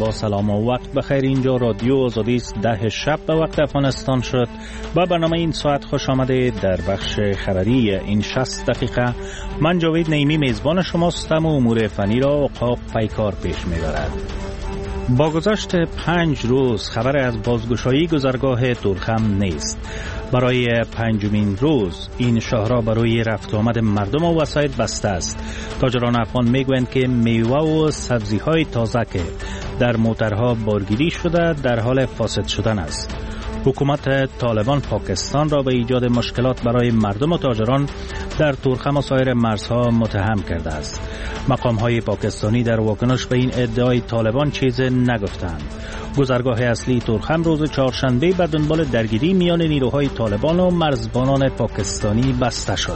با سلام و وقت بخیر. اینجا رادیو آزادی است. 10 شب به وقت افغانستان شد. با برنامه این ساعت خوش آمده. در بخش خبری این 60 دقیقه من جاوید نعیمی میزبان شماستم و امور فنی را عقاب پیکار پیش میبرد. با گذشت 5 روز خبر از بازگشایی گذرگاه تورخم نیست. برای 5مین روز این شاهرا برای رفت آمد مردم و وسایل بسته است. تاجران افغان میگویند که میوه و سبزی‌های تازه که در موترها بارگیری شده در حال فاسد شدن است. حکومت طالبان پاکستان را به ایجاد مشکلات برای مردم و تاجران در تورخم و سایر مرزها متهم کرده است. مقام‌های پاکستانی در واکنش به این ادعای طالبان چیز نگفتند. گذرگاه اصلی تورخم روز چهارشنبه به دنبال درگیری میان نیروهای طالبان و مرزبانان پاکستانی بسته شد.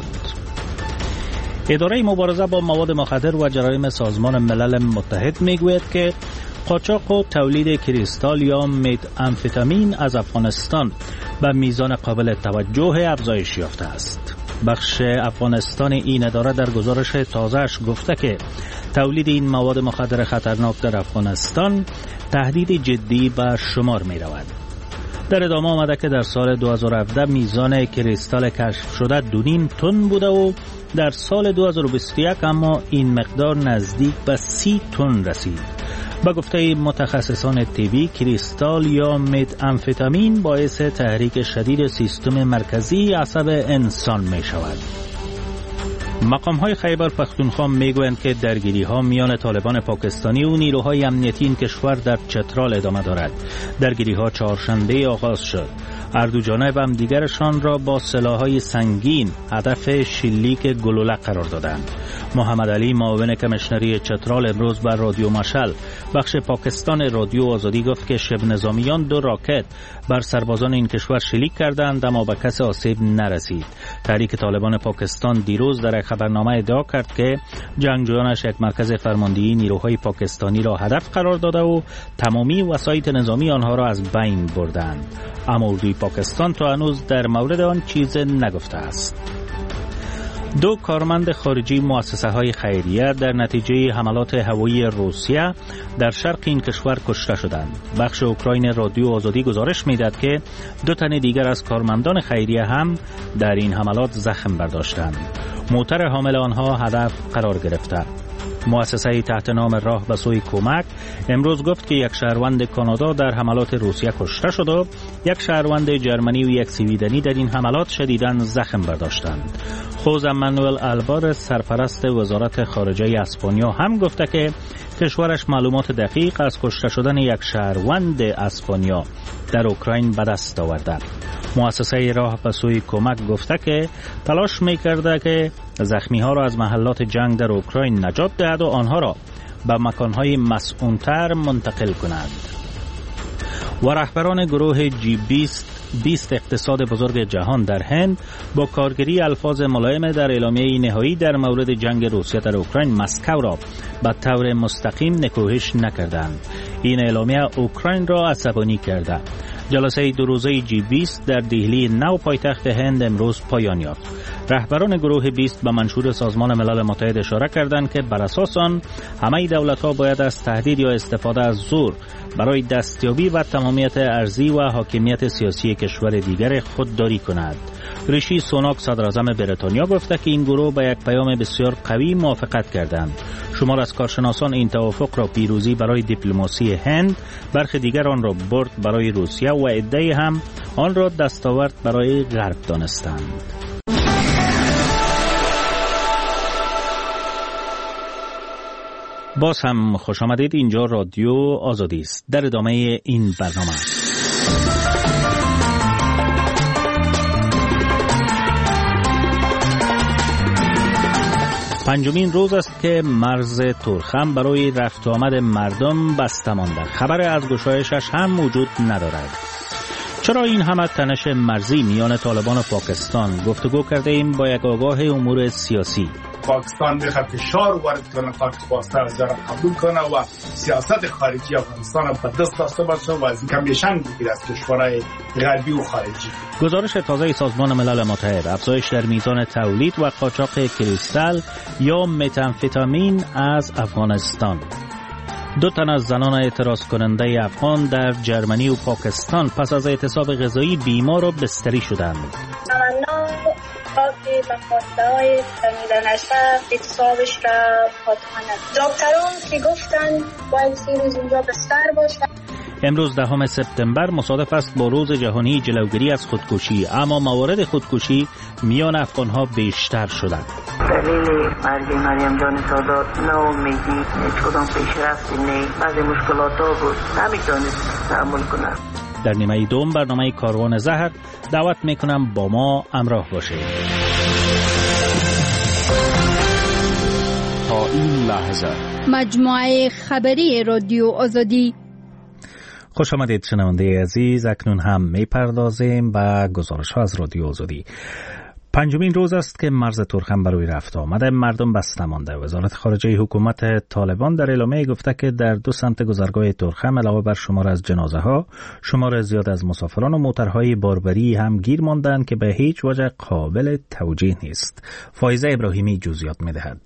اداره مبارزه با مواد مخدر و جرایم سازمان ملل متحد میگوید که قاچاق و تولید کریستال یا متامفتامین از افغانستان به میزان قابل توجه افزایش یافته است. بخش افغانستان این اداره در گزارش تازه‌اش گفته که تولید این مواد مخدر خطرناک در افغانستان تهدید جدی به شمار می رود. در ادامه آمده که در سال 2017 میزان کریستال کشف شده 2.5 تن بوده و در سال 2021 اما این مقدار نزدیک به 30 تن رسید. با گفته متخصصان طبی کریستال یا متامفتامین باعث تحریک شدید سیستم مرکزی عصب انسان می شود. مقام‌های خیبر پختونخوا میگویند که درگیری‌ها میان طالبان پاکستانی و نیروهای امنیتی این کشور در چترال ادامه دارد. درگیری‌ها چهارشنبه آغاز شد. هر دو جانب هم دیگرشان را با سلاح‌های سنگین هدف شلیک گلوله قرار دادند. محمد علی معاون کمیشنری چترال امروز بر رادیو مشعل بخش پاکستان رادیو آزادی گفت که شبه نظامیان 2 راکت بر سربازان این کشور شلیک کردند اما به کسی آسیب نرسید. تحریک طالبان پاکستان دیروز در خبرنامه ادعا کرد که جنگجویانش یک مرکز فرماندهی نیروهای پاکستانی را هدف قرار داده و تمامی وسایط نظامی آنها را از بین بردند. اما اردوی پاکستان تا هنوز در مورد آن چیز نگفته است. 2 کارمند خارجی مؤسسه‌های خیریه در نتیجه حملات هوایی روسیه در شرق این کشور کشته شدند. بخش اوکراین رادیو آزادی گزارش می‌دهد که 2 تن دیگر از کارمندان خیریه هم در این حملات زخم برداشتند. موتر حامل آنها هدف قرار گرفته. مؤسسه تحت نام راه به سوی کمک امروز گفت که یک شهروند کانادا در حملات روسیه کشته شد و یک شهروند جرمنی و یک سویدنی در این حملات شدیداً زخم برداشتند. خوزه مانوئل آلوارز سرپرست وزارت خارجه اسپانیا هم گفته که کشورش معلومات دقیق از کشته شدن یک شهروند اسپانیا در اوکراین به دست آورده. مؤسسه راه به سوی کمک گفته که تلاش می‌کرده که زخمی‌ها را از محلات جنگ در اوکراین نجات دهد و آنها را به مکان‌های مسئول‌تر منتقل کند. و رهبران گروه G20 اقتصاد بزرگ جهان در هند با کارگری الفاظ ملایم در اعلامیه نهایی در مورد جنگ روسیه در اوکراین مسکو را به طور مستقیم نکوهش نکردند. این اعلامیه اوکراین را عصبانی کرده. جلسه 2 روزه G20 در دهلی نو پایتخت هند امروز پایان یافت. رهبران گروه 20 به منشور سازمان ملل متحد اشاره کردند که بر اساس آن همه دولت‌ها باید از تهدید یا استفاده از زور برای دستیابی و تمامیت ارضی و حاکمیت سیاسی کشور دیگر خودداری کنند. ریشی سوناک صدراعظم بریتانیا گفته که این گروه با یک پیام بسیار قوی موافقت کردند. شمار از کارشناسان این توافق را پیروزی برای دیپلماسی هند، برخی دیگر آن را برد برای روسیه و عده‌ای هم آن را دستاورد برای غرب دانستند. باز هم خوش آمدید. اینجا رادیو آزادی است. در ادامه این برنامه پنجمین روز است که مرز تورخم برای رفت و آمد مردم بسته مانده. خبر از گشایشش هم وجود ندارد. چرا این همه تنش مرزی میان طالبان و پاکستان؟ گفتگو کرده ایم با یک آگاه امور سیاسی. پاکستان بخواد فشار وارد کنه پاکستان از جرم قبول کنه و سیاست خارجی افغانستان به دست داشته باشه و از این کمیشن بگیره از کشورهای غربی و خارجی. گزارش تازه سازمان ملل متحد: افزایش در میزان تولید و قاچاق کریستال یا متامفتامین از افغانستان. 2 تن از زنان اعتراض کننده افغان در جرمنی و پاکستان پس از اعتصاب غذایی بیمار و بستری شدند. تمنا که به خواسته‌های شنیدنش اعتصابش را پاتخانه. دکتران که گفتن باید 3 روز اینجا بستر باشد. امروز 10 سپتامبر مصادف است با روز جهانی جلوگیری از خودکشی، اما موارد خودکشی میان افغان‌ها بیشتر شدند. دلیل مرگ مریم جان سادات ناامیدی، هیچ کدام پیشرفتی نیست، بعضی مشکلات‌ها بود، نمی‌تونست تحمل کنه. در نیمه دوم برنامه کاروان زهر دعوت میکنم با ما همراه باشید. تا این لحظه مجموعه خبری رادیو آزادی. خوش آمدید شنونده عزیز، اکنون هم میپردازیم به گزارش ها از رادیو آزادی. 5مین روز است که مرز ترخم بر روی رفت آمده، مردم بسته مانده. وزارت خارجه حکومت طالبان در اعلامیه گفته که در 2 سمت گذرگاه ترخم علاوه بر شمار از جنازه ها، شمار زیاد از مسافران و موترهای باربری هم گیر ماندند که به هیچ وجه قابل توجیه نیست. فایزه ابراهیمی جزئیات می‌دهد.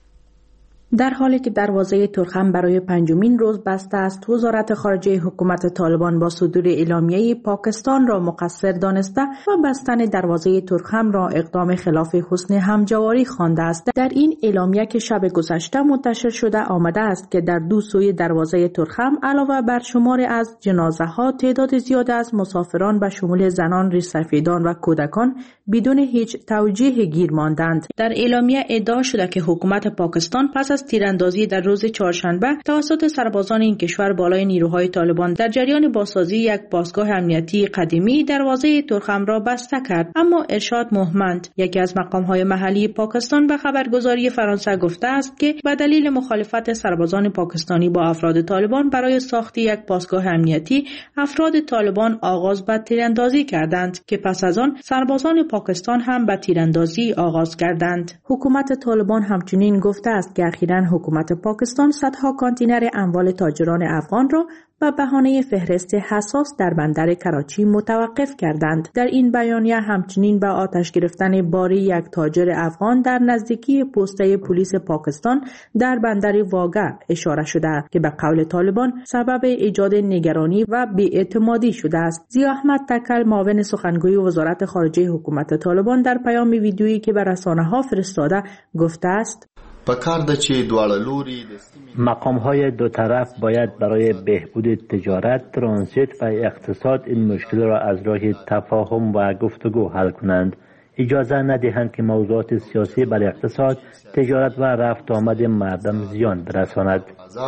در حالی که دروازه ترخم برای 5مین روز بسته است، وزارت خارجه حکومت طالبان با صدور اعلامیه پاکستان را مقصر دانسته و بستن دروازه ترخم را اقدام خلاف حسن همجواری خوانده است. در این اعلامیه که شب گذشته منتشر شده آمده است که در 2 سوی دروازه ترخم علاوه بر شمار از جنازه ها، تعداد زیاد از مسافران به شمول زنان، ریش‌سفیدان و کودکان بدون هیچ توجیه گیر ماندند. در اعلامیه ادعا شده که حکومت پاکستان پس از تیراندازی در روز چهارشنبه توسط سربازان این کشور بالای نیروهای طالبان در جریان بازسازی یک پاسگاه امنیتی قدیمی دروازه ترخم را بسته کرد. اما ارشاد موهمند، یکی از مقام‌های محلی پاکستان، به خبرگزاری فرانسه گفته است که به دلیل مخالفت سربازان پاکستانی با افراد طالبان برای ساخت یک پاسگاه امنیتی، افراد طالبان آغاز به تیراندازی کردند که پس از آن سربازان پاکستان هم به تیراندازی آغاز کردند. حکومت طالبان همچنین گفته است که اخیراً حکومت پاکستان صدها کانتینر اموال تاجران افغان را به بهانه فهرست حساس در بندر کراچی متوقف کردند. در این بیانیه همچنین به آتش گرفتن باری یک تاجر افغان در نزدیکی پسته پلیس پاکستان در بندر واگه اشاره شده که به قول طالبان سبب ایجاد نگرانی و بی‌اعتمادی شده است. ضیا احمد تکل، معاون سخنگوی وزارت خارجه حکومت طالبان، در پیام ویدیویی که به رسانه‌ها فرستاده گفته است: مقام‌های 2 طرف باید برای بهبود تجارت، ترانزیت و اقتصاد این مشکل را از راه تفاهم و گفتگو حل کنند. اجازه ندهند که موضوعات سیاسی بر اقتصاد، تجارت و رفت آمد مردم زیان برساند.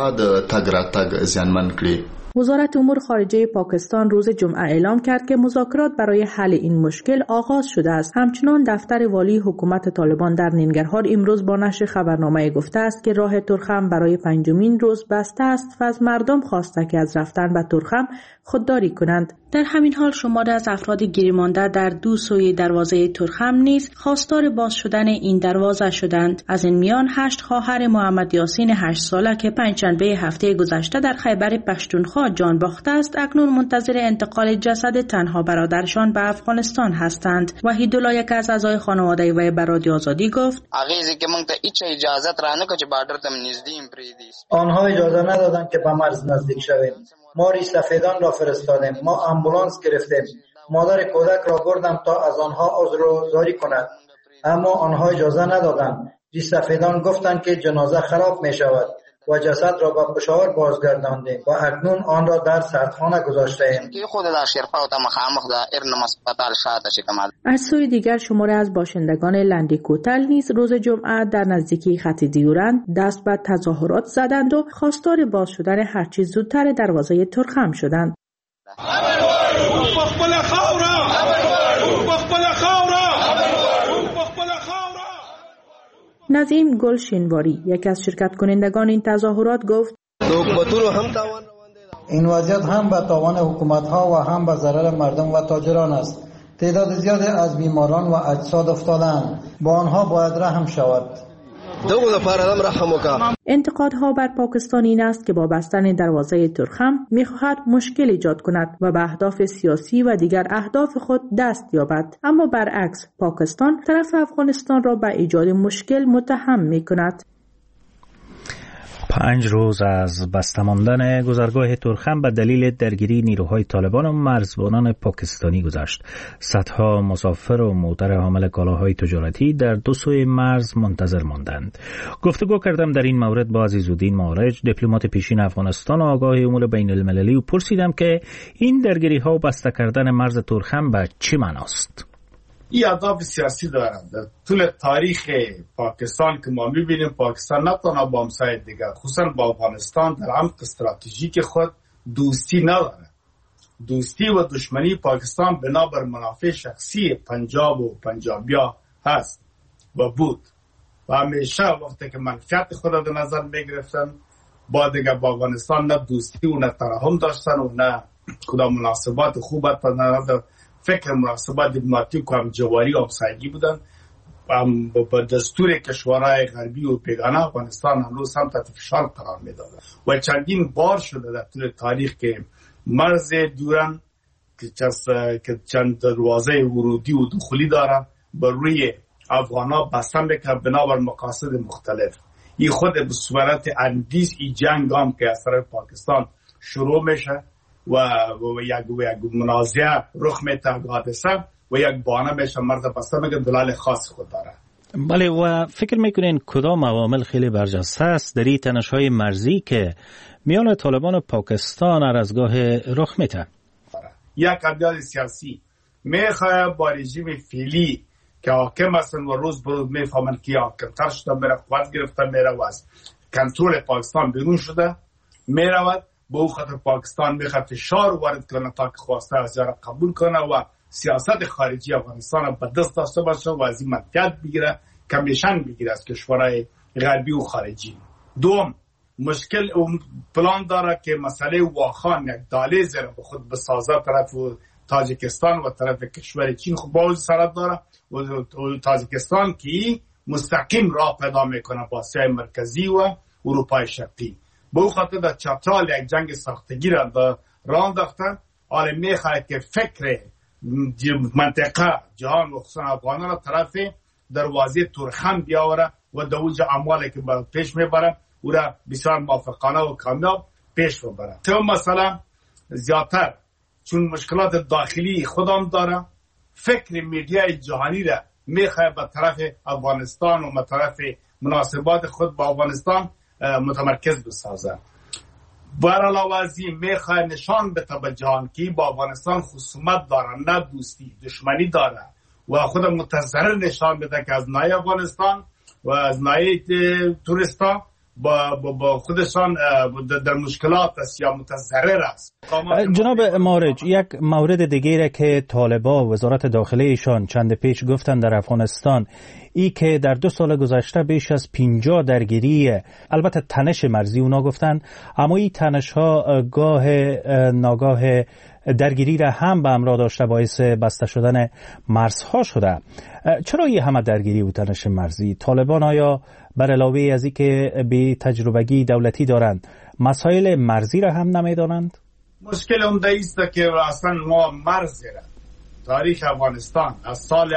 وزارت امور خارجه پاکستان روز جمعه اعلام کرد که مذاکرات برای حل این مشکل آغاز شده است. همچنان دفتر والی حکومت طالبان در ننگرهار امروز با نشر خبرنامه گفته است که راه ترخم برای 5مین روز بسته است و از مردم خواسته که از رفتن به ترخم خودداری کنند. در همین حال شماری از افراد گیرمانده در 2 سوی دروازه ترخم نیز خواستار باز شدن این دروازه شدند. از این میان 8 خواهر محمد یاسین 8 ساله که پنجشنبه هفته گذشته در خیبر پختونخوا جان باخته است، اکنون منتظر انتقال جسد تنها برادرشان به افغانستان هستند. وحیدالله، یک از اعضای خانواده وی، به رادیو آزادی گفت: آنها اجازه ندادند که به مرز نزدیک شویم. ما ریش‌سفیدان را فرستادیم، ما امبولانس گرفتیم، مادر کودک را بردم تا از آنها عذرگزاری کند، اما آنها اجازه ندادند. ریش‌سفیدان گفتند که جنازه خراب می شود و جسد را به پشاور بازگرداندیم و اکنون آن را در سردخانه گذاشته‌ایم. از سوی دیگر شماری از باشندگان لندی کوتل نیز روز جمعه در نزدیکی خط دیورند دست به تظاهرات زدند و خواستار باز شدن هرچی زودتر دروازه ترخم شدند. نظیم گل شینواری، یکی از شرکت کنندگان این تظاهرات، گفت: این وضعیت هم به تاوان حکومت‌ها و هم به ضرر مردم و تاجران است. تعداد زیادی از بیماران و اجساد افتادند، با آنها باید رحم شود. انتقادها بر پاکستان این است که با بستن دروازه ترخم می‌خواهد مشکل ایجاد کند و به اهداف سیاسی و دیگر اهداف خود دست یابد، اما برعکس پاکستان طرف افغانستان را به ایجاد مشکل متهم می‌کند. 5 روز از بسته ماندن گذرگاه ترخم به دلیل درگیری نیروهای طالبان و مرزبانان پاکستانی گذشت. صدها مسافر و موتر حامل کالاهای تجارتی در دو سوی مرز منتظر ماندند. گفتگو کردم در این مورد با عزیزالدین معارج، دیپلمات پیشین افغانستان و آگاه امور بین المللی، و پرسیدم که این درگیری ها و بسته کردن مرز ترخم به چه معناست؟ این اهداف سیاسی دارند. در طول تاریخ پاکستان که ما میبینیم، پاکستان نه تنها با همسایه دیگر، خصوصا با افغانستان، در عمق استراتژیک خود دوستی نداره. دوستی و دشمنی پاکستان بنابر منافع شخصی پنجاب و پنجابیا هست و بود و همیشه وقتی که منفعت خود در نظر میگرفتن با دیگر با افغانستان نه دوستی و نه ترحم داشتن و نه کدام مناسبات خوب در فکر مناسبات دیپلماتیک و همجواری و همسایگی بودن. با دستور کشورهای غربی و بیگانه افغانستان هنوز هم تحت فشار قرار میداد و چندین بار شده در طول تاریخ که مرز دوران که چند دروازه ورودی و دخولی داره بر روی افغانا بسته میکنه بنابر مقاصد مختلف. این خود به صورت اندیز ای جنگ هم که از طرف پاکستان شروع میشه و یک منازعه رخ میده حادثه و یک بانه میشه مرز بسته میکنه دلال خاص خود داره. بله، و فکر میکنین کدام عوامل خیلی برجسته است در این تنش‌های مرزی که میان طالبان و پاکستان ارزگاه رخ میده؟ یک عدالت سیاسی میخواه با رژیم فعلی که حاکم هستن و روز به روز میفهمن که حاکمتر شده میره، قوت گرفته میره و از کنترل پاکستان بیرون شده میرود. به او خاطر پاکستان میخواد فشار وارد کنه تا که خواسته از جاره قبول کنه و سیاست خارجی افغانستان به دست داشته باشه و از این منفعت بگیره، کمیشن بگیره از کشورهای غربی و خارجی. دوم، مشکل پلان داره که مسئله واخان یک دهلیز را به خود بسازه طرف تاجیکستان و طرف کشور چین. خب باوجود سرحد داره و تاجیکستان که مستقیم راه پیدا میکنه با آسیای مرکزی و اروپای شرقی. به او خاطر در چترال یک جنگ ساختگی را راه انداختن. حالا میخواد که فکر منطقه جهان و خصوصا افغانان را طرف دروازه ترخم بیاوره و دوج اموالی که پیش میبره او را بسیار موفقانه و کامیاب پیش ببره. تو مثلا زیادتر چون مشکلات داخلی خودم داره، فکر میدیای جهانی را میخواد به طرف افغانستان و به طرف مناسبات خود با افغانستان متمرکز بسازه. بر علاوه از این میخواد نشان بده به جهان که با افغانستان خصومت داره، نه دوستی، دشمنی داره و خود متضرر نشان بده که از نای افغانستان و از نای توریستا با خودشان در مشکلات است یا متضرر است. جناب معارج، یک مورد دیگه که طالبان وزارت داخله ایشان چند پیش گفتن در افغانستان ای که در 2 سال گذشته بیش از 50 درگیری، البته تنش مرزی اونا گفتن، اما این تنش ها گاه ناگاه درگیری را هم به همراه داشته باعث بسته شدن مرزها شده. چرا این همه درگیری و تنش مرزی؟ طالبان آیا بر علاوه از این که به تجربگی دولتی دارند مسائل مرزی را هم نمیدانند؟ مشکل عمده است که اصلا ما مرز را تاریخ افغانستان از سال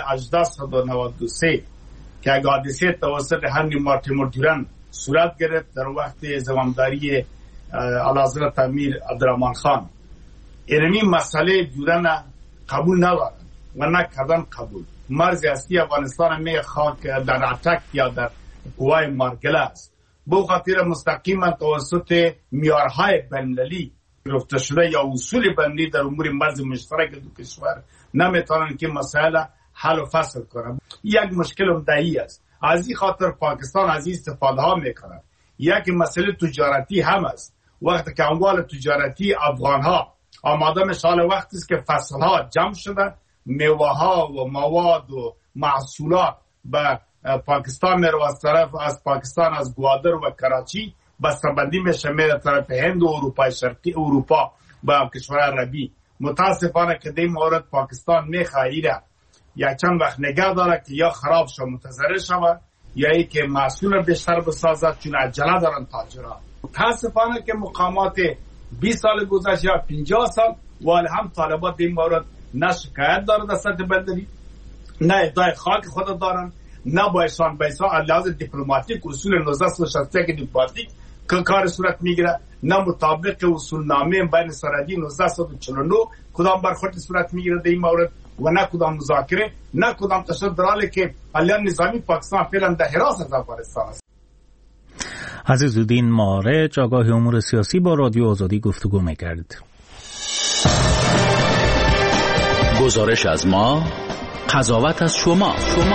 1893 که یک حادثه توسط هنری مارتین دوران صورت گرفت در وقت زمامداری اعلیحضرت امیر عبدالرحمن خان، اینمی مسئله دوران قبول ندارن و نکردن قبول. مرز اصلی افغانستان می خاک در اتک یا در قوای مارگله است. به خاطر مستقیما توسط معیارهای بین‌المللی گرفته شده یا اصول بین‌المللی در امور مرز مشترک دو کشور نمیتونن که مسائل حل و فصل کنن. یک مشکل عمده‌ای است. از این خاطر پاکستان از این استفاده ها میکنه. یک مسئله تجارتی هم است. وقتی که اموال تجارتی افغان ها آماده میشه، وقتی است که فصل ها جمع شده، میوه ها و مواد و محصولات به پاکستان میره از طرف از پاکستان از گوادر و کراچی بسته‌بندی میشه میره طرف هند و اروپای شرقی، اروپا و کشورهای عربی. متاسفانه که در مورد پاکستان میخواهیده یا چند وقت نگه داره که یا خراب شد متضرر شود یا ای که محصول بیشتر بسازد، چون عجله دارن تاجران. متاسفانه که مقامات 20 سال گذشت یا 50 سال ولی هم طالبان در این مورد نه شکایت داره در سطح بندری، نه ادعای خاک خود دارن، نه با ایشان لحاظ دیپلماتیک اصول 1961 دیپلماتیک که کار صورت میگیره، نه مطابق اصول نامه بین سرحدی 1949 کدام برخورد صورت میگیره در این مورد و نه کدام مذاکره، نه کدام تشدد، در حالی که علیه نظامی پاکستان فعلا در حراست افغانستان است. عزیزالدین مارج، آگاه امور سیاسی، با رادیو آزادی گفتگو میکرد. گزارش از ما، قضاوت از شما.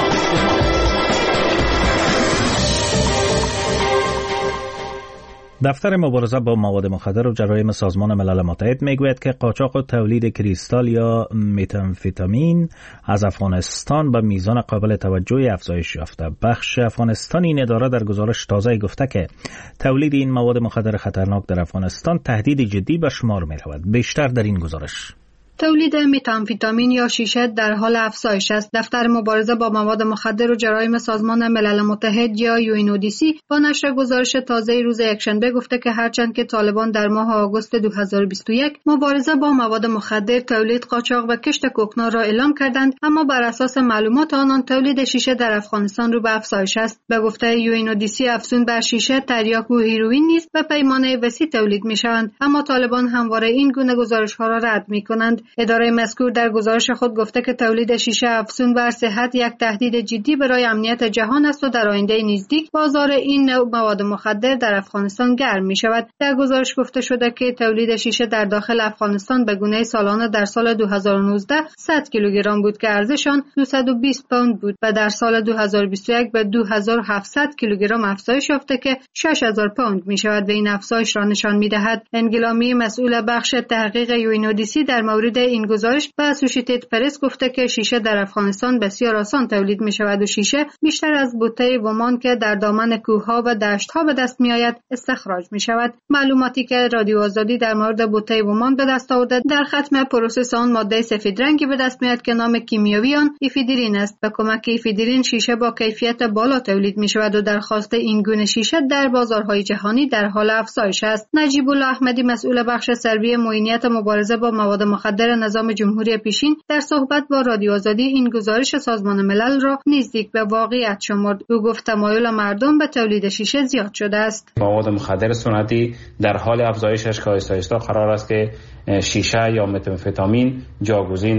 دفتر مبارزه با مواد مخدر و جرایم سازمان ملل متحد میگوید که قاچاق و تولید کریستال یا متامفتامین از افغانستان به میزان قابل توجهی افزایش یافته. بخش افغانستان این اداره در گزارش تازه گفته که تولید این مواد مخدر خطرناک در افغانستان تهدید جدی به شمار می‌رود. بیشتر در این گزارش. تولید متامفتامین یا شیشه در حال افزایش است. دفتر مبارزه با مواد مخدر و جرایم سازمان ملل متحد یا UNODC با نشر گزارش تازه روز یکشنبه گفته که هرچند که طالبان در ماه آگوست 2021 مبارزه با مواد مخدر، تولید، قاچاق و کشت کوکنار را اعلام کردند، اما بر اساس معلومات آنان تولید شیشه در افغانستان رو به افزایش است. به گفته UNODC افزون بر شیشه، تریاک و هیروئین نیز به پیمانه وسیع تولید می‌شوند، اما طالبان همواره این گونه گزارش‌ها را رد می‌کنند. اداره مذکور در گزارش خود گفته که تولید شیشه افزون بر صحت یک تهدید جدی برای امنیت جهان است و در آینده نزدیک بازار این نوع مواد مخدر در افغانستان گرم می شود. در گزارش گفته شده که تولید شیشه در داخل افغانستان به گونه سالانه در سال 2019 100 کیلوگرم بود که ارزش آن 220 پوند بود و در سال 2021 به 2700 کیلوگرم افزایش یافته که 6000 پوند می شود و این افزایش را نشان می دهد. انگلامی مسئول بخش تحقیق UNODC در مورد این گزارش به اسوشییتد پرس گفته که شیشه در افغانستان بسیار آسان تولید می شود و شیشه بیشتر از بوته ومان که در دامن کوهها و دشتها به دست می آید استخراج می شود. معلوماتی که رادیو آزادی در مورد بوته ومان به دست آورده در ختم پروسس آن ماده سفید رنگی به دست می آید که نام کیمیایی آن افیدرین است. به کمک افیدرین شیشه با کیفیت بالا تولید می شود و درخواست این گونه شیشه در بازارهای جهانی در حال افزایش است. نجیب الله احمدی مسئول بخش سروی معینیت مبارزه با مواد مخدر نظام جمهوری پیشین در صحبت با رادیو آزادی این گزارش سازمان ملل را نزدیک به واقعیت شمرد. او گفت تمایل مردم به تولید شیشه زیاد شده است. مواد مخدر سنتی در حال افزایشش که آهسته قرار است که شیشه یا متامفتامین جاگزین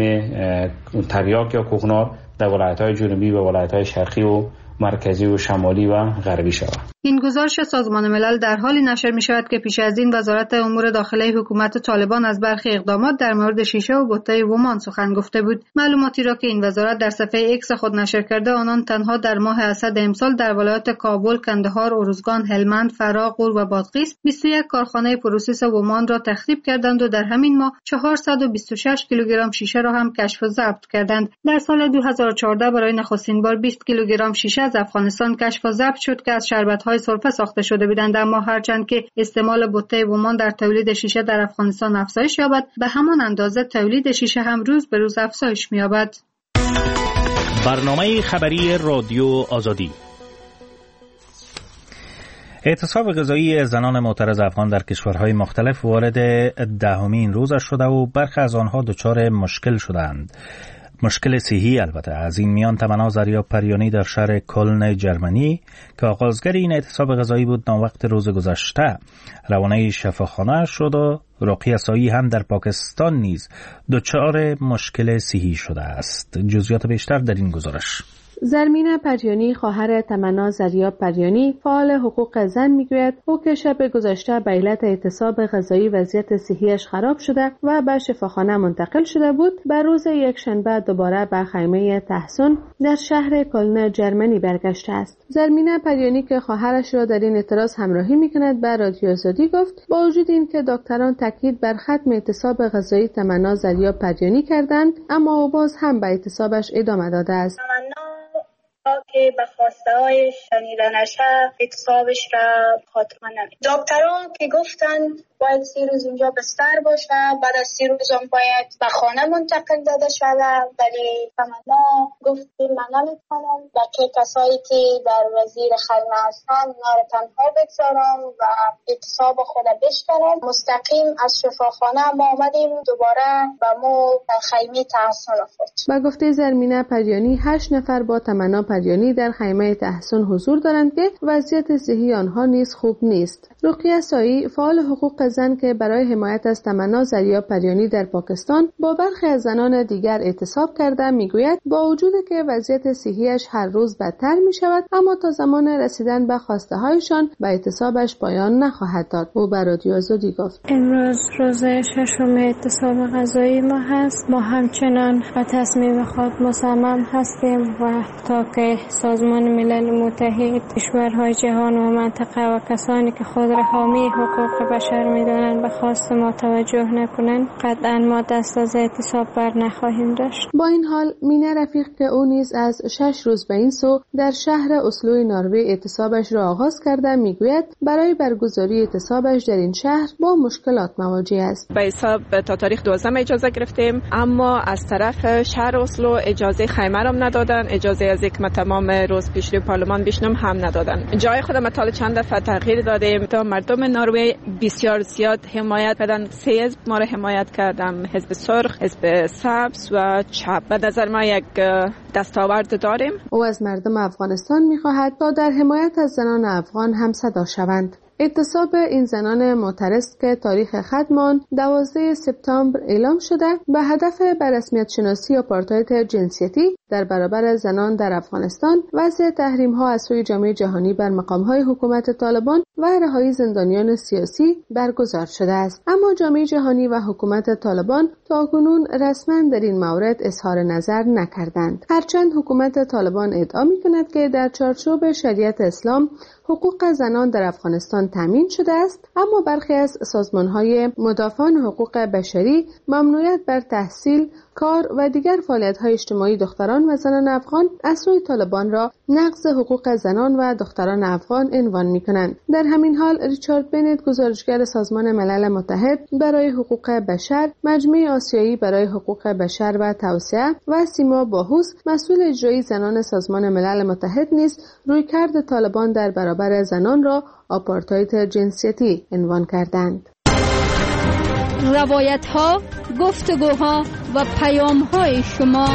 تریاک یا کوکنار در ولایت‌های جنوبی و ولایت‌های شرقی و مرکزی و شمالی و غربی شود. این گزارش سازمان ملل در حالی نشر می شود که پیش از این وزارت امور داخلی حکومت طالبان از برخی اقدامات در مورد شیشه و بوته ومان سخن گفته بود. معلوماتی را که این وزارت در صفحه ایکس خود نشر کرده، آنان تنها در ماه اسد امسال در ولایات کابل، کندهار، ارزگان، هلمند، فرا، غور و بادغیس 21 کارخانه پروسس ومان را تخریب کردند و در همین ماه 426 کیلوگرم شیشه را هم کشف و ضبط کردند. در سال 2014 برای نخستین بار 20 کیلوگرم شیشه از افغانستان کشف و ضبط شد که از شربت‌های سرفه ساخته شده بودند، اما هرچند که استعمال بوته ومان در تولید شیشه در افغانستان افزایش یابد، به همان اندازه تولید شیشه هم روز به روز افزایش می‌یابد. برنامه خبری رادیو آزادی. اعتصاب غذایی زنان معترض افغان در کشورهای مختلف وارد 10مین روز شده و برخی از آنها دچار مشکل شدند. مشکل صحی البته. از این میان تمنا زریاب پریانی در شهر کلن جرمنی که آغازگر این اعتصاب غذایی بود ناوقت روز گذشته روانه شفاخانه شد و رقیه سایی هم در پاکستان نیز دچار مشکل صحی شده است. جزئیات بیشتر در این گزارش. زرمینه پریانی خواهر تمنا زریاب پریانی فعال حقوق زن میگوید او که شب گذشته به علت اعتصاب غذایی وضعیت صحیش خراب شده و به شفاخانه منتقل شده بود، بر روز یکشنبه دوباره به خیمه تحسن در شهر کلن جرمنی برگشته است. زرمینه پریانی که خواهرش را در این اعتراض همراهی میکند به رادیو آزادی گفت با وجود این که دکتران تاکید بر ختم اعتصاب غذایی تمنا زریاب پریانی کردند، اما او باز هم به اعتصابش ادامه داده است. که به خواسته های شنیدنش اعتصابش را خاتمه نمید. دکتران که گفتن باید 30 روز اینجا بستر باشه، بعد از 30 روز هم باید به خانه منتقل داده شده، ولی تمنا گفت که من نمیتونم بقیه کسایی که در وزیر خیمه هستن اونا رو تنها بگذارم و اعتصاب خود بشکنم. مستقیم از شفاخانه ما آمدیم دوباره به مو خیمه تحسن خود. با گفته زرمینه پریانی 8 نفر با تمنا پریانی در خیمه تحسن حضور دارند که وضعیت صحی آنها نیز خوب نیست. رقیه سایی، فعال حقوق زن که برای حمایت از تمنا زریا پریانی در پاکستان با برخی از زنان دیگر اعتصاب کرده، میگوید با وجود که وضعیت صحیش هر روز بدتر می شود، اما تا زمان رسیدن به خواسته هایشان به اعتصابش پایان نخواهد داد. او به رادیو آزادی گفت: امروز روز ششم اعتصاب غذایی ما هست. ما همچنان به تصمیم خود مصمم هستیم و تا که سازمان ملل متحد، کشورهای جهان و منطقه و کسانی که خود را حامی حقوق بشر می‌دانند به خواست ما توجه نکنند، قطعا ما دست از اعتصاب بر نخواهیم داشت. با این حال مینه رفیق که او نیز از 6 روز به این سو در شهر اسلو نروژ اعتصابش را آغاز کرده، میگوید برای برگزاری اعتصابش در این شهر با مشکلات مواجه است. به حساب تا تاریخ 12 اجازه گرفتیم، اما از طرف شهر اسلو اجازه خیمه را ندادن، اجازه از یک تمام روز پیش روی پارلمان بشنم هم ندادن. جای خودم تا چند دفعه تغییر دادیم تا مردم نروژ بسیار زیاد حمایت کردن. 3 حزب ما را حمایت کردم: حزب سرخ، حزب سبز و چپ. به نظر ما یک دستاورد داریم. او از مردم افغانستان می‌خواهد تا در حمایت از زنان افغان هم صدا شوند. اعتصاب این زنان معترض که تاریخ ختم 12 سپتامبر اعلام شده به هدف به رسمیت شناسی آپارتاید جنسیتی در برابر زنان در افغانستان، وضع تحریم‌ها از سوی جامعه جهانی بر مقام‌های حکومت طالبان و رهایی زندانیان سیاسی برگزار شده است. اما جامعه جهانی و حکومت طالبان تاکنون رسما در این مورد اظهار نظر نکردند. هرچند حکومت طالبان ادعا می‌کند که در چارچوب شریعت اسلام حقوق زنان در افغانستان تامین شده است، اما برخی از سازمان‌های مدافعان حقوق بشری ممنوعیت بر تحصیل، کار و دیگر فعالیت‌های اجتماعی دختران و زنان افغان از سوی طالبان را نقض حقوق زنان و دختران افغان عنوان می‌کنند. در همین حال ریچارد بنت، گزارشگر سازمان ملل متحد برای حقوق بشر، مجمع آسیایی برای حقوق بشر و توسعه و سیما باهوس، مسئول اجرایی زنان سازمان ملل متحد نیز رویکرد طالبان در برابر زنان را آپارتاید جنسیتی عنوان کردند. روایت ها، گفتگوها و پیام های شما.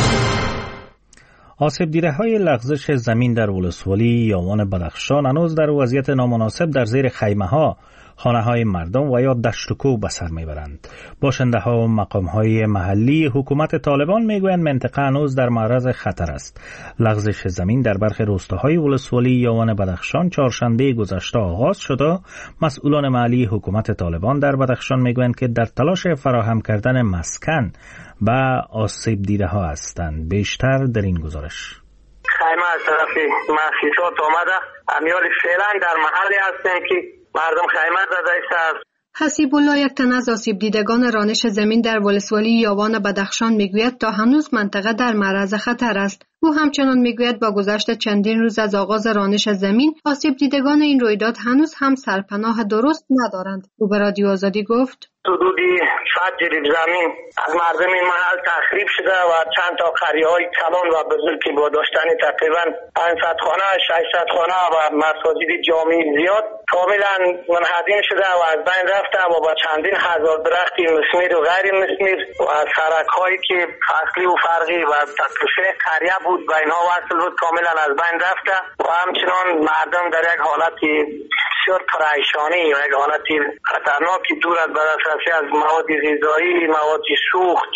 آسیب دیده های لغزش زمین در ولسوالی یاوان بدخشان هنوز در وضعیت نامناسب در زیر خیمه ها، خانه های مردم و یا دشت و کوه به سر میبرند. باشنده ها و مقام های محلی حکومت طالبان میگویند منطقه هنوز در معرض خطر است. لغزش زمین در برخی روستاهای ولسوالی یاوان بدخشان چهارشنبه گذشته آغاز شده. مسئولان محلی حکومت طالبان در بدخشان میگویند که در تلاش فراهم کردن مسکن به آسیب دیده ها هستند. بیشتر در این گزارش. خیمه از طرف مخصوصات آمده، امیال فعلا در محلی هستند که مردم خیمه زده است. حسیب الله، یک تن از آسیب دیدگان رانش زمین در ولسوالی یاوان بدخشان، میگوید تا هنوز منطقه در معرض خطر است. او همچنان میگوید با گذشت چندین روز از آغاز رانش زمین، آسیب دیدگان این رویداد هنوز هم سرپناه درست ندارند. او به رادیو آزادی گفت: حدودی 100 جریب زمین از مردم این محل تخریب شده و چند تا قریه‌های کلان و بزرگی با داشتن تقریبا 500 خانه، 600 خانه و مساجد جامع زیاد کاملا منهدم شده و از بین رفته و با چندین هزار درخت مثمر و غیر مثمر و سرک‌هایی که فصلی و فرعی و تکلیف قریه بود به اینها وصل بود کاملا از بین رفته و همچنان مردم در یک حالتی بسیار پریشانی و یک حالتی خطرناکی دور از دسترسی از مواد غذایی، مواد سوخت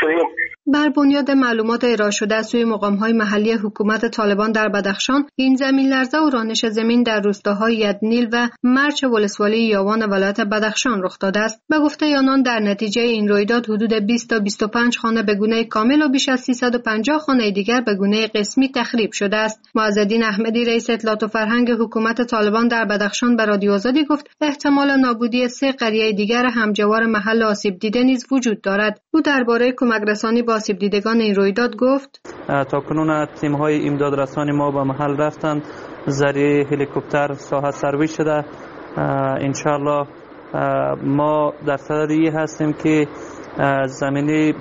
بر بنیاد معلومات ارائه شده از سوی مقام‌های محلی حکومت طالبان در بدخشان، این زمین لرزه و رانش زمین در روستاهای یدنیل و مرچ ولسوالی یاوان ولایت بدخشان رخ داده است. به گفته آنان در نتیجه این رویداد حدود 20 تا 25 خانه به گونه کامل و بیش از 350 خانه دیگر به گونه قسمی تخریب شده است. معزالدین احمدی، رئیس اطلاعات و فرهنگ حکومت طالبان در بدخشان، به رادیو آزادی گفت احتمال نابودی 3 قریه دیگر همجوار محل آسیب دیده نیز وجود دارد. او درباره کمک رسانی به آسیب دیدگان این رویداد گفت: تاکنون تیم‌های امداد رسانی ما به محل رفتند، ذریعه هلیکوپتر ساحه سرویس شده. انشاءالله ما در صدد هستیم که زمینی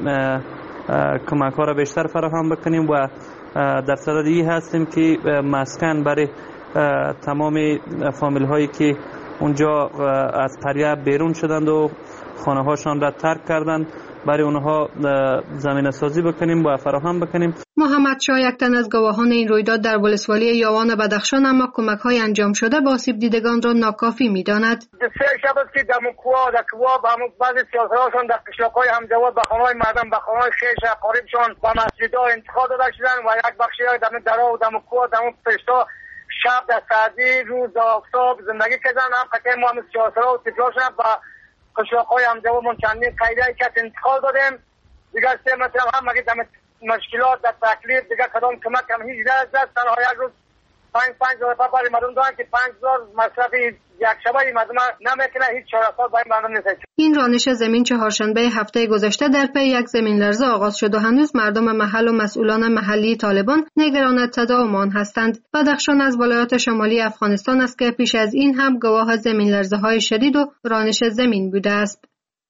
کمک ها را بیشتر فراهم بکنیم و در صدد هستیم که مسکن برای تمام فامیل هایی که اونجا از قریه بیرون شدند و خانه هاشان را ترک کردند برای اونها زمینه سازی بکنیم و فراهم بکنیم. محمد شاه یک تن از گواهان این رویداد در ولسوالی یاوان بدخشان اما کمک‌های انجام شده با آسیب دیدگان را ناکافی می‌داند. سه شب است که در کووا بعضی سیاسی‌هاشون در قشلاق‌های همجواد به خانه‌های مردم به خانه‌های خیش قریبشان و مسجدها انتقال داده شدند و یک بخشی در درا و در کووا در پشتا شب در سردی روز آفتاب زندگی کردن. هم قطعه ما هم سیاسی‌ها و تجارشون به قشلاق‌های همجواد من چندین قیده که انتقال دادیم. دیگر سه مثلا هم مگه مشکلات در تکلیف دیگر کدام کمک هم هیچ دست تنها یک روز 5,000 برای مردم دارن که 5,000 مصرف یک شبه مردم نمیکنه هیچ چاره‌ساز برای مردم نیست. این رانش زمین چهارشنبه هفته گذشته در پی یک زمین لرزه آغاز شد و هنوز مردم محل و مسئولان محلی طالبان نگران تداوم آن هستند. بدخشان از ولایات شمالی افغانستان است که پیش از این هم گواه زمین لرزه‌های شدید و رانش زمین بوده است.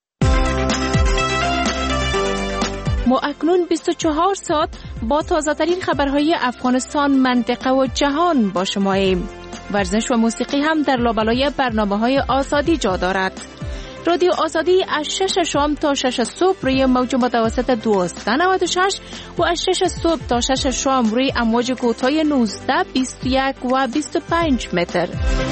ما اکنون 24 ساعت با تازه‌ترین خبرهای افغانستان، منطقه و جهان با شماییم. ورزش و موسیقی هم در لابلای برنامه‌های آزادی جا دارد. رادیو آزادی از 6 شام تا 6 صبح روی موج متوسط 1296 و از 6 صبح تا 6 شام روی امواج کوتاه 19، 21 و 25 متر.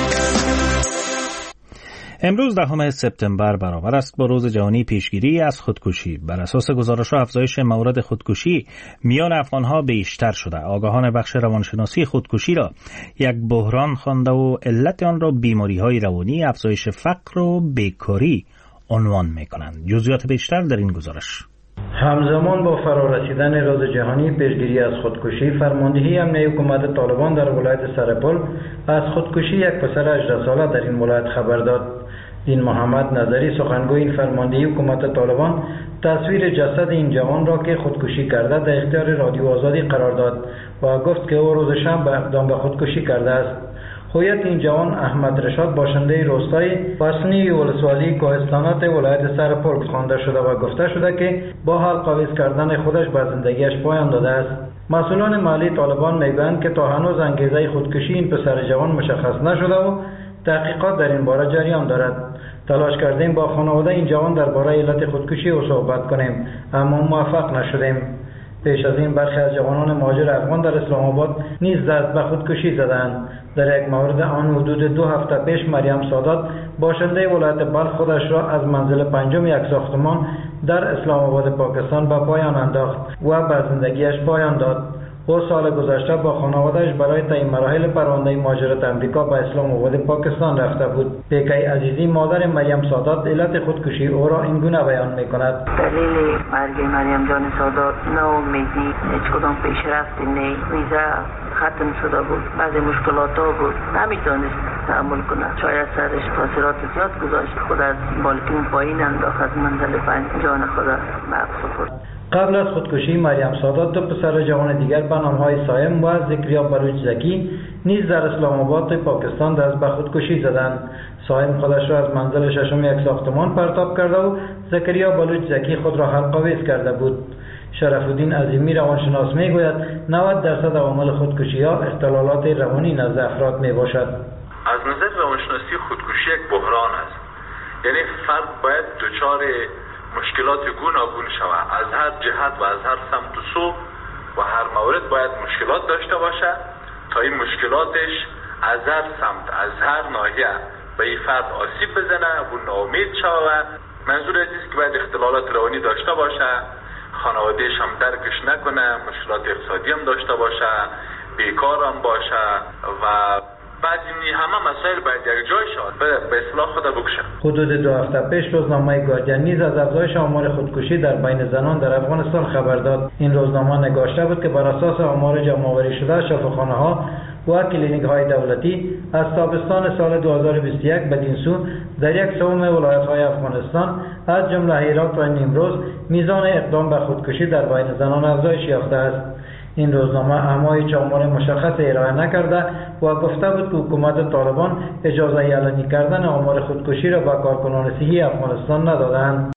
امروز 10 سپتامبر برابر است با روز جهانی پیشگیری از خودکشی. بر اساس گزارش‌ها افزایش موارد خودکشی میان افغان‌ها بیشتر شده. آگاهان بخش روانشناسی خودکشی را یک بحران خوانده و علت آن را بیماری‌های روانی، افزایش فقر و بیکاری عنوان می‌کنند. جزئیات بیشتر در این گزارش. همزمان با فرارسیدن روز جهانی پیشگیری از خودکشی، فرماندهی امنیتی حکومت طالبان در ولایت سرپل از خودکشی یک پسر 18 ساله در این ولایت خبر داد. دین محمد نظری سخنگوی این فرماندهی حکومت طالبان تصویر جسد این جوان را که خودکشی کرده در اختیار رادیو آزادی قرار داد و گفت که او روز شنبه اقدام به خودکشی کرده است. هویت این جوان احمد رشاد باشنده روستای وسنی ولسوالی کوهستانات ولایت سرپل خوانده شده و گفته شده که با حلق‌آویز کردن خودش به زندگیش پایان داده است. مسئولان محلی طالبان میگویند که تا هنوز انگیزه خودکشی این پسر جوان مشخص نشده و تحقیقات در این باره جریان دارد. تلاش کردیم با خانواده این جوان درباره علت خودکشی او صحبت کنیم اما موفق نشدیم. پیش از این برخی از جوانان مهاجر افغان در اسلام آباد نیز دست به خودکشی زدند. در یک مورد آن حدود 2 هفته پیش مریم سادات باشنده ولایت بلخ خودش را از منزل پنجم یک ساختمان در اسلام آباد پاکستان به پایان انداخت و به زندگیش پایان داد. او سال گذشته با خانواده‌اش برای تعیین مراحل پرونده مهاجرت امریکا به اسلام آباد پاکستان رفته بود. پیکی عزیزی مادر مریم سادات علت خودکشی او را این گونه بیان می‌کند. دلیل مرگ مریم جان سادات ناامیدی، هیچ کدام پیشرفتی نه، ویزا ختم شده بود، بعضی مشکلات بود، نمیتونست تحمل کنه. شاید سرش تاثیرات زیاد گذاشت، خود از بالکن پایین انداخت، از منزل جان خود محو سپرد. قبل از خودکشی مریم سادات دو پسر جوان دیگر به نام‌های سایم و ذکریا بلوچ زکی نیز در اسلام آباد پاکستان دست به خودکشی زدند. سایم خودش را از منزل ششم یک ساختمان پرتاب کرده و ذکریا بلوچ زکی خود را حلق‌آویز کرده بود. شرف‌الدین عظیمی روانشناس میگوید 90% عوامل خودکشی‌ها اختلالات روانی نزد افراد میباشد. از نظر روانشناسی خودکشی یک بحران است. یعنی فرد باید دچار مشکلات گوناگون شود، از هر جهت و از هر سمت و سو و هر مورد باید مشکلات داشته باشه تا این مشکلاتش از هر سمت از هر ناحیه به این فرد آسیب بزنه و ناامید شود. منظور از است که باید اختلالات روانی داشته باشه، خانوادهش هم درکش نکنه، مشکلات اقتصادی هم داشته باشه، بیکار هم باشه و بعد این همه مسائل باید یک جای شد به اصلاح خود بکشه. حدود 2 هفته پیش روزنامه گاردین نیز از افزایش آمار خودکشی در بین زنان در افغانستان خبر داد. این روزنامه نگاشته بود که بر اساس آمار جمع‌آوری شده شفاخانه‌ها و کلینیک‌های دولتی از تابستان سال 2021 بدین سو در 1/3 ولایت‌های افغانستان از جمله هرات و نیمروز میزان اقدام به خودکشی در بین زنان افزایش یافته است. این روزنامه اعمال آمار مشخص ارائه نکرده و گفته بود که حکومت طالبان اجازه اعلانی کردن آمار خودکشی را به کارکنان صحی افغانستان ندادند.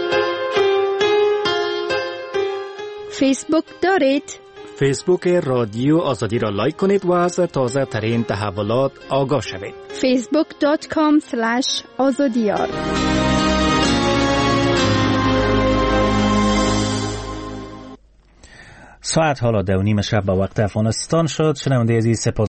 فیسبوک دارید؟ فیسبوک رادیو آزادی را لایک کنید و از تازه ترین تحولات آگاه شوید. facebook.com/azadiyar ساعت حالا 2:30 شب به وقت افغانستان شد. شنونده عزیز، سپاس